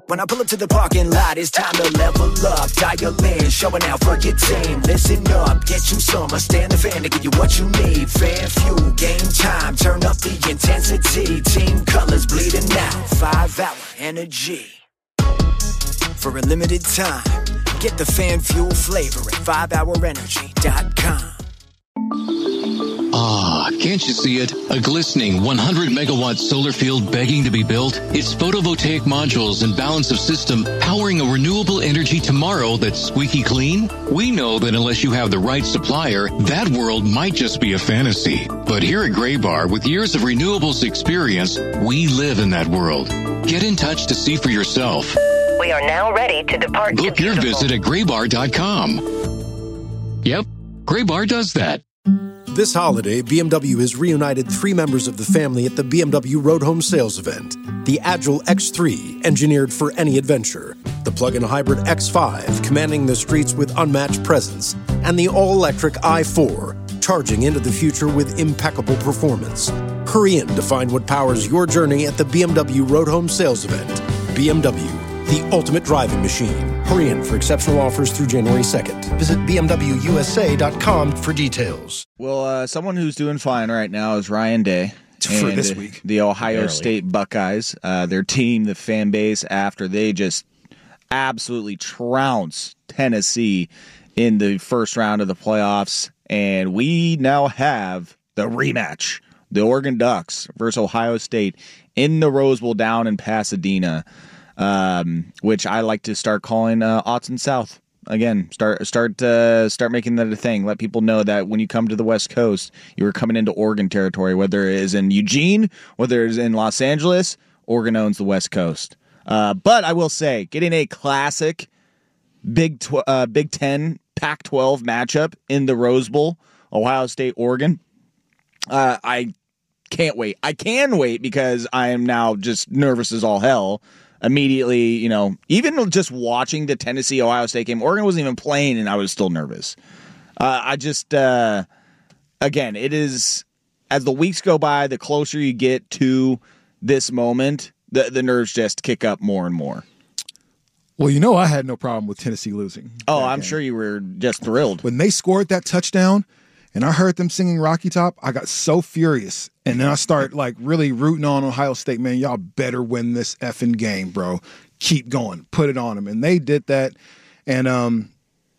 When I pull up to the parking lot, it's time to level up. Dial in, showing out for your team. Listen up, get you some. Stand the fan to give you what you need. Fan fuel, game time, turn up the intensity. Team colors bleeding out, 5-hour energy. For a limited time, get the fan fuel flavor at 5hourenergy.com. Ah, can't you see it? A glistening 100-megawatt solar field begging to be built? Its photovoltaic modules and balance of system powering a renewable energy tomorrow that's squeaky clean? We know that unless you have the right supplier, that world might just be a fantasy. But here at Graybar, with years of renewables experience, we live in that world. Get in touch to see for yourself. We are now ready to depart. Book your visit at graybar.com. Yep, Graybar does that. This holiday, BMW has reunited 3 members of the family at the BMW Road Home Sales event. The Agile X3, engineered for any adventure. The plug-in hybrid X5, commanding the streets with unmatched presence. And the all-electric i4, charging into the future with impeccable performance. Hurry in to find what powers your journey at the BMW Road Home Sales event. BMW, the ultimate driving machine. Hurry in for exceptional offers through January 2nd. Visit BMWUSA.com for details. Well, someone who's doing fine right now is Ryan Day. For this week. The Ohio State Buckeyes, their team, the fan base, after they just absolutely trounced Tennessee in the first round of the playoffs. And we now have the rematch. The Oregon Ducks versus Ohio State in the Rose Bowl down in Pasadena. Which I like to start calling Autzen South again. Start making that a thing. Let people know that when you come to the West Coast, you are coming into Oregon territory. Whether it is in Eugene, whether it is in Los Angeles, Oregon owns the West Coast. But I will say, getting a classic Big Ten Pac-12 matchup in the Rose Bowl, Ohio State, Oregon. I can't wait. I can wait because I am now just nervous as all hell. Immediately, even just watching the Tennessee-Ohio State game, Oregon wasn't even playing, and I was still nervous. Again, it is, as the weeks go by, the closer you get to this moment, the nerves just kick up more and more. Well, I had no problem with Tennessee losing. Oh, I'm sure you were just thrilled. When they scored that touchdown, and I heard them singing Rocky Top, I got so furious. And then I start really rooting on Ohio State, man. Y'all better win this effing game, bro. Keep going. Put it on them. And they did that. And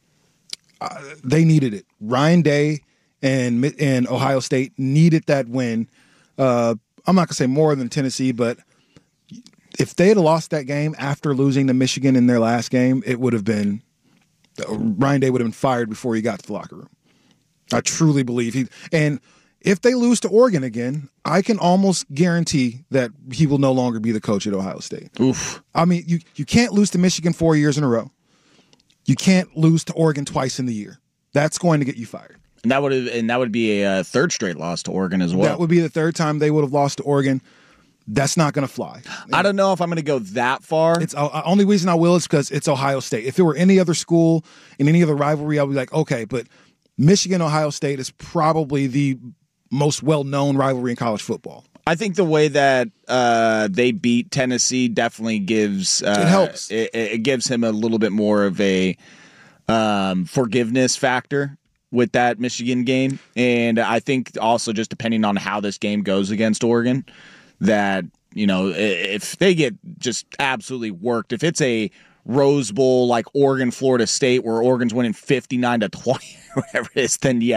they needed it. Ryan Day and Ohio State needed that win. I'm not going to say more than Tennessee, but if they had lost that game after losing to Michigan in their last game, it would have been Ryan Day would have been fired before he got to the locker room. I truly believe and if they lose to Oregon again, I can almost guarantee that he will no longer be the coach at Ohio State. Oof. I mean, you can't lose to Michigan 4 years in a row. You can't lose to Oregon twice in the year. That's going to get you fired. And that would be a third straight loss to Oregon as well. That would be the third time they would have lost to Oregon. That's not going to fly. I don't know if I'm going to go that far. It's only reason I will is because it's Ohio State. If it were any other school in any other rivalry, I would be like, okay, but Michigan, Ohio State is probably the most well-known rivalry in college football. I think the way that they beat Tennessee definitely gives it helps. It gives him a little bit more of a forgiveness factor with that Michigan game, and I think also just depending on how this game goes against Oregon, that if they get just absolutely worked, if it's a Rose Bowl like Oregon, Florida State, where Oregon's winning 59-20, or whatever it is, then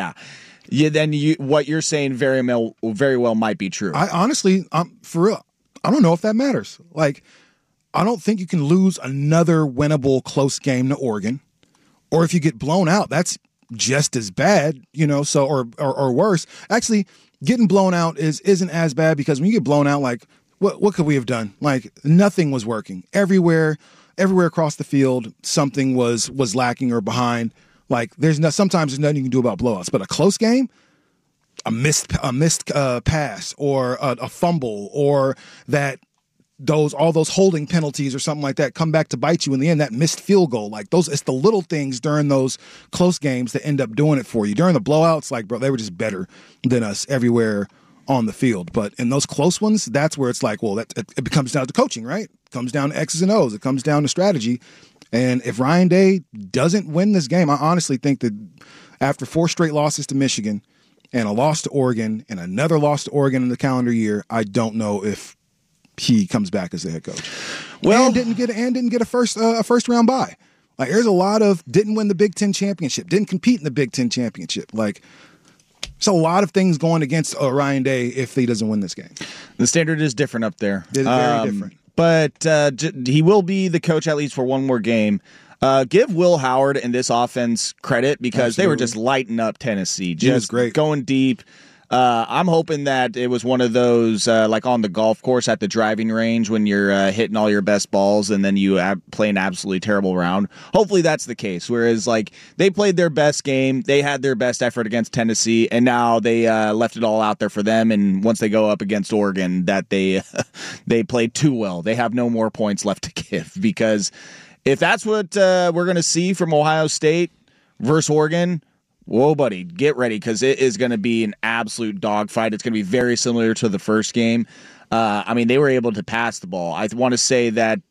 what you're saying very well might be true. I honestly, for real, I don't know if that matters. I don't think you can lose another winnable close game to Oregon, or if you get blown out, that's just as bad, or worse. Actually, getting blown out isn't as bad because when you get blown out, what could we have done? Nothing was working. Everywhere across the field, something was lacking or behind. Sometimes there's nothing you can do about blowouts, but a close game, a missed pass or a fumble or all those holding penalties or something like that come back to bite you in the end. That missed field goal, it's the little things during those close games that end up doing it for you. During the blowouts, bro, they were just better than us everywhere on the field. But in those close ones, that's where it's like, well, it comes down to coaching, right? It comes down to X's and O's. It comes down to strategy. And if Ryan Day doesn't win this game, I honestly think that after 4 straight losses to Michigan and a loss to Oregon and another loss to Oregon in the calendar year, I don't know if he comes back as the head coach. Well, and didn't get a first round bye. Like, there's a lot of didn't win the Big Ten championship, didn't compete in the Big Ten championship. Like, there's a lot of things going against Ryan Day if he doesn't win this game. The standard is different up there. It is very different. But he will be the coach at least for one more game. Give Will Howard and this offense credit because Absolutely. They were just lighting up Tennessee, just great. Going deep. I'm hoping that it was one of those like on the golf course at the driving range when you're hitting all your best balls and then you play an absolutely terrible round. Hopefully that's the case. Whereas like they played their best game, they had their best effort against Tennessee, and now they left it all out there for them. And once they go up against Oregon, that they played too well. They have no more points left to give because if that's what we're going to see from Ohio State versus Oregon. Whoa, buddy, get ready because it is going to be an absolute dogfight. It's going to be very similar to the first game. I mean, they were able to pass the ball. I want to say that,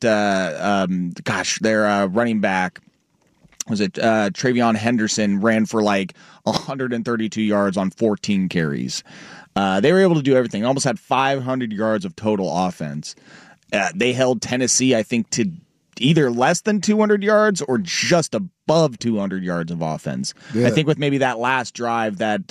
their running back, was it Travion Henderson, ran for like 132 yards on 14 carries. They were able to do everything. Almost had 500 yards of total offense. They held Tennessee, I think, to either less than 200 yards or just above 200 yards of offense. Yeah. I think with maybe that last drive, that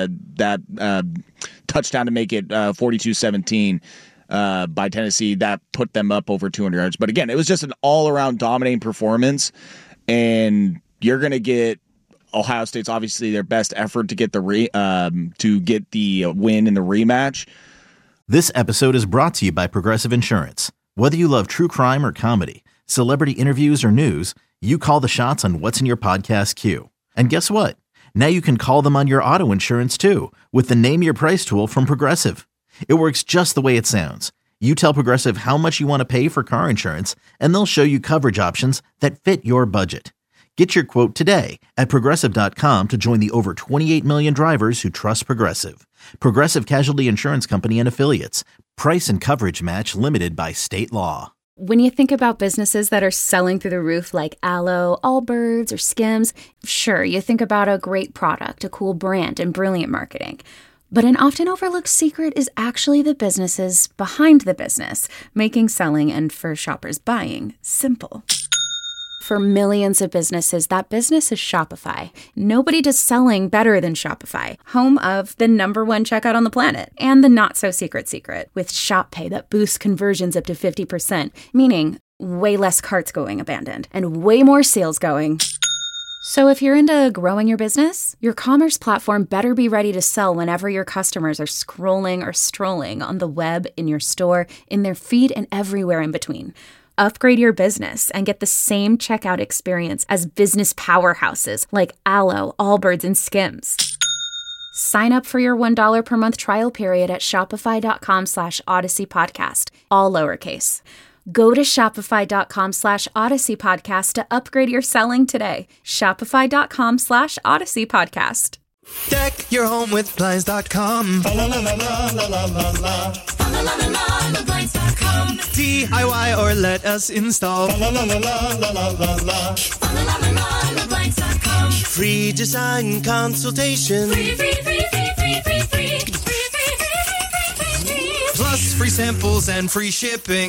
touchdown to make it 42-17 by Tennessee, that put them up over 200 yards. But again, it was just an all-around dominating performance, and you're going to get Ohio State's obviously their best effort to get the win in the rematch. This episode is brought to you by Progressive Insurance. Whether you love true crime or comedy, celebrity interviews or news, you call the shots on what's in your podcast queue. And guess what? Now you can call them on your auto insurance too with the Name Your Price tool from Progressive. It works just the way it sounds. You tell Progressive how much you want to pay for car insurance, and they'll show you coverage options that fit your budget. Get your quote today at Progressive.com to join the over 28 million drivers who trust Progressive. Progressive Casualty Insurance Company and Affiliates. Price and coverage match limited by state law. When you think about businesses that are selling through the roof like Aloe, Allbirds, or Skims, sure, you think about a great product, a cool brand, and brilliant marketing. But an often overlooked secret is actually the businesses behind the business, making selling and for shoppers buying simple. For millions of businesses, that business is Shopify. Nobody does selling better than Shopify, home of the #1 checkout on the planet, and the not-so-secret secret, with Shop Pay that boosts conversions up to 50%, meaning way less carts going abandoned, and way more sales going. So if you're into growing your business, your commerce platform better be ready to sell whenever your customers are scrolling or strolling on the web, in your store, in their feed, and everywhere in between. Upgrade your business and get the same checkout experience as business powerhouses like Aloe, Allbirds, and Skims. Sign up for your $1 per month trial period at shopify.com/Odyssey Podcast, all lowercase. Go to shopify.com/Odyssey Podcast to upgrade your selling today. Shopify.com/Odyssey Podcast. Deck your home with Blinds.com. La la la la la la la la. La la la la la Blinds.com. DIY or let us install. La la la la la la la la. La la la la Blinds.com. Free design consultation. Free. Plus free samples and free shipping.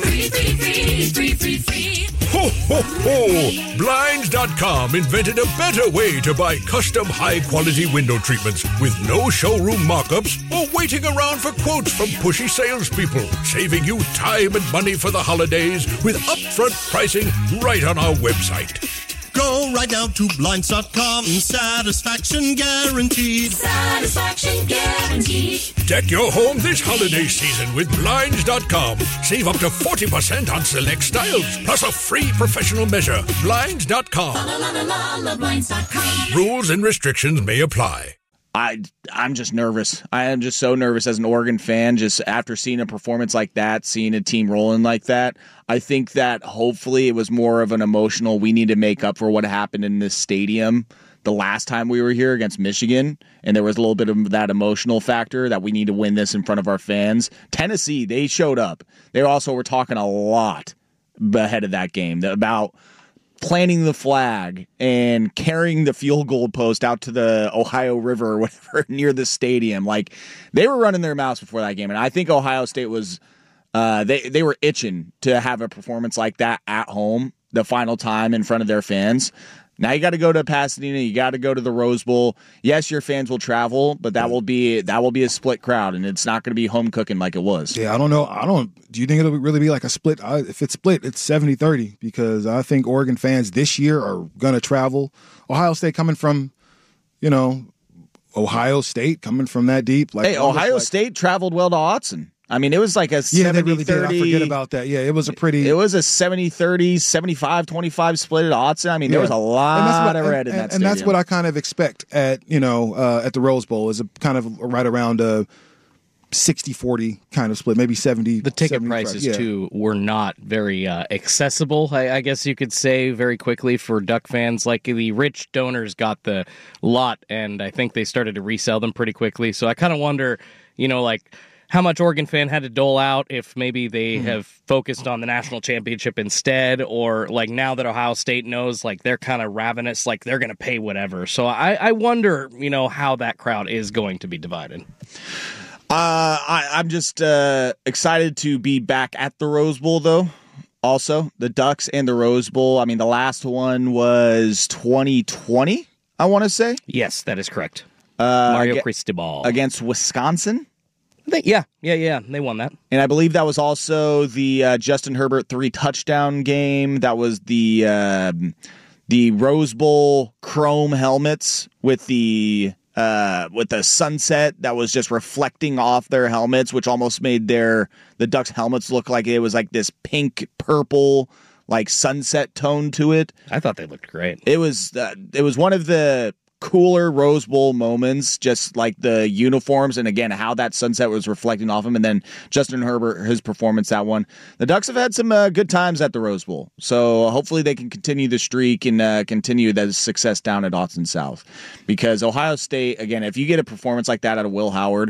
Free. Ho, ho, ho! Blinds.com invented a better way to buy custom high-quality window treatments with no showroom mock-ups or waiting around for quotes from pushy salespeople, saving you time and money for the holidays with upfront pricing right on our website. Go right now to Blinds.com. Satisfaction guaranteed. Satisfaction guaranteed. Deck your home this holiday season with Blinds.com. Save up to 40% on select styles, plus a free professional measure. Blinds.com. Blinds.com. Rules and restrictions may apply. I'm just nervous. I am just so nervous as an Oregon fan, just after seeing a performance like that, seeing a team rolling like that. I think that hopefully it was more of an emotional, we need to make up for what happened in this stadium the last time we were here against Michigan, and there was a little bit of that emotional factor that we need to win this in front of our fans. Tennessee, they showed up. They also were talking a lot ahead of that game about planting the flag and carrying the field goal post out to the Ohio River or whatever near the stadium. Like, they were running their mouths before that game, and I think Ohio State was they were itching to have a performance like that at home the final time in front of their fans. Now you got to go to Pasadena. You got to go to the Rose Bowl. Yes, your fans will travel, but that will be a split crowd, and it's not going to be home cooking like it was. Yeah, I don't know. Do you think it'll really be like a split? If it's split, it's 70-30 because I think Oregon fans this year are going to travel. Ohio State coming from, Ohio State coming from that deep. Hey, Ohio State traveled well to Autzen. I mean, it was like a 70-30. Yeah, they really did. I forget about that. Yeah, it was a 70-30, 75-25 split at Autzen. I mean, there was a lot of red in that stadium. And that's what I kind of expect at the Rose Bowl is a kind of right around a 60-40 kind of split, maybe 70. The ticket prices, too, were not very accessible, I guess you could say, very quickly for Duck fans. Like, the rich donors got the lot, and I think they started to resell them pretty quickly. So I kind of wonder, how much Oregon fan had to dole out if maybe they have focused on the national championship instead, or like now that Ohio State knows like they're kind of ravenous, like they're going to pay whatever. So I wonder, how that crowd is going to be divided. I'm just excited to be back at the Rose Bowl, though. Also, the Ducks and the Rose Bowl. I mean, the last one was 2020, I want to say. Yes, that is correct. Mario Cristobal. Against Wisconsin. Yeah, they won that. And I believe that was also the Justin Herbert 3-touchdown game. That was the Rose Bowl chrome helmets with the sunset that was just reflecting off their helmets, which almost made the Ducks helmets look like it was like this pink purple like sunset tone to it. I thought they looked great. It was one of the cooler Rose Bowl moments, just like the uniforms and again how that sunset was reflecting off him, and then Justin Herbert, his performance that one. The Ducks have had some good times at the Rose Bowl, so hopefully they can continue the streak and continue that success down at Autzen South, because Ohio State, again, if you get a performance like that out of Will Howard,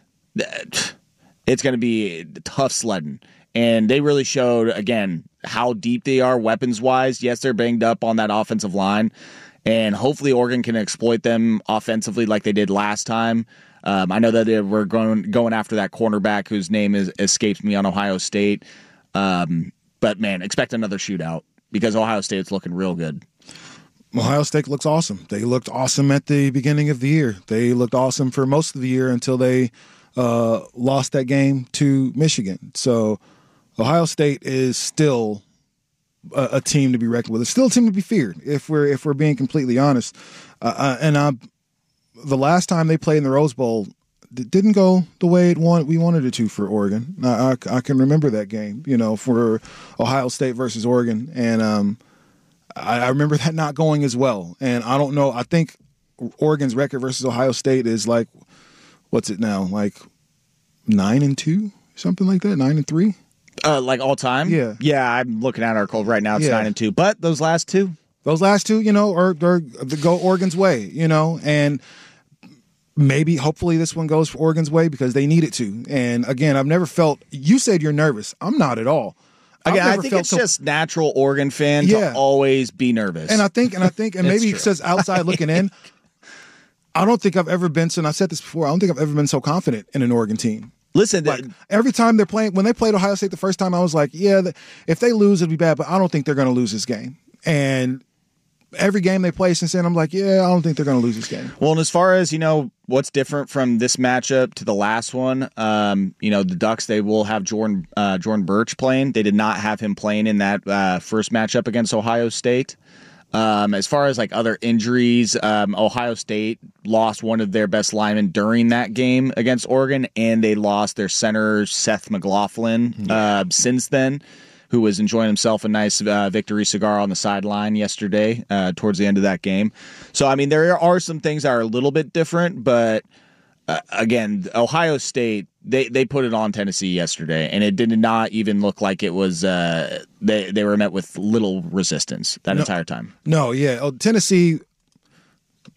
it's going to be tough sledding. And they really showed, again, how deep they are weapons-wise. Yes, they're banged up on that offensive line, and hopefully Oregon can exploit them offensively like they did last time. I know that they were going after that cornerback whose name escapes me on Ohio State. But, man, expect another shootout because Ohio State's looking real good. Ohio State looks awesome. They looked awesome at the beginning of the year. They looked awesome for most of the year until they lost that game to Michigan. So Ohio State is still a team to be reckoned with. It's still a team to be feared if we're being completely honest. The last time they played in the Rose Bowl, it didn't go the way we wanted it to for Oregon. I can remember that game, for Ohio State versus Oregon, and I remember that not going as well. And I don't know. I think Oregon's record versus Ohio State is like, what's it now? Like 9-2, something like that. 9-3. Like all time? Yeah. I'm looking at our code right now. It's 9-2. But those last two, are go Oregon's way, and maybe, hopefully, this one goes for Oregon's way because they need it to. And again, I've never felt. You said you're nervous. I'm not at all. Again, I think it's just natural Oregon fan to always be nervous. And I think, and maybe it says outside looking in. I don't think I've ever been. And I've said this before. I don't think I've ever been so confident in an Oregon team. Listen, every time they're playing, when they played Ohio State the first time, I was like, if they lose, it'll be bad, but I don't think they're going to lose this game. And every game they play since then, I'm like, I don't think they're going to lose this game. Well, and as far as, what's different from this matchup to the last one, the Ducks, they will have Jordan Burch playing. They did not have him playing in that first matchup against Ohio State. As far as like other injuries, Ohio State lost one of their best linemen during that game against Oregon, and they lost their center, Seth McLaughlin, since then, who was enjoying himself a nice victory cigar on the sideline yesterday towards the end of that game. So, I mean, there are some things that are a little bit different, but again, Ohio State, they put it on Tennessee yesterday, and it did not even look like it was they were met with little resistance that entire time. No, yeah. Tennessee,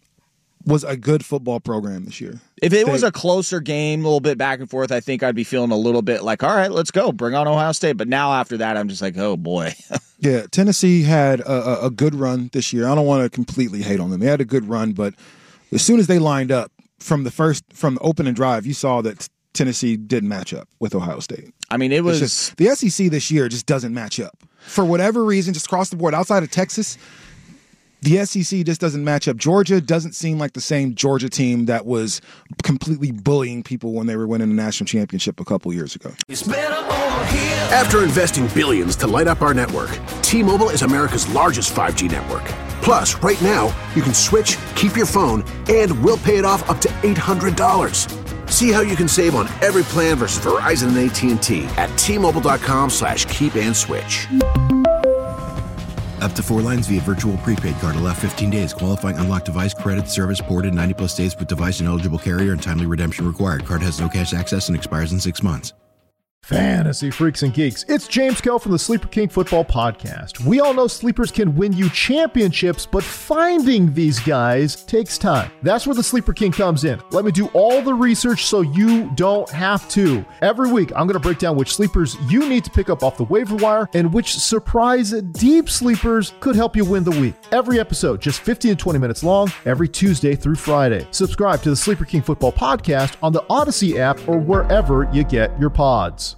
was a good football program this year. If it was a closer game, a little bit back and forth, I think I'd be feeling a little bit like, all right, let's go. Bring on Ohio State. But now after that, I'm just like, oh, boy. Yeah, Tennessee had a good run this year. I don't want to completely hate on them. They had a good run, but as soon as they lined up from the opening drive, you saw that Tennessee didn't match up with Ohio State. I mean, the SEC this year just doesn't match up. For whatever reason, just across the board, outside of Texas, the SEC just doesn't match up. Georgia doesn't seem like the same Georgia team that was completely bullying people when they were winning the national championship a couple years ago. After investing billions to light up our network, T-Mobile is America's largest 5G network. Plus, right now, you can switch, keep your phone, and we'll pay it off up to $800. See how you can save on every plan versus Verizon and AT&T at T-Mobile.com/keep-and-switch. Up to 4 lines via virtual prepaid card. Allow 15 days. Qualifying unlocked device credit service ported 90+ days with device and eligible carrier and timely redemption required. Card has no cash access and expires in 6 months. Fantasy freaks and geeks, it's James Kell from the Sleeper King Football Podcast. We all know sleepers can win you championships, but finding these guys takes time. That's where the Sleeper King comes in. Let me do all the research so you don't have to. Every week, I'm going to break down which sleepers you need to pick up off the waiver wire and which surprise deep sleepers could help you win the week. Every episode, just 15 to 20 minutes long, every Tuesday through Friday. Subscribe to the Sleeper King Football Podcast on the Odyssey app or wherever you get your pods.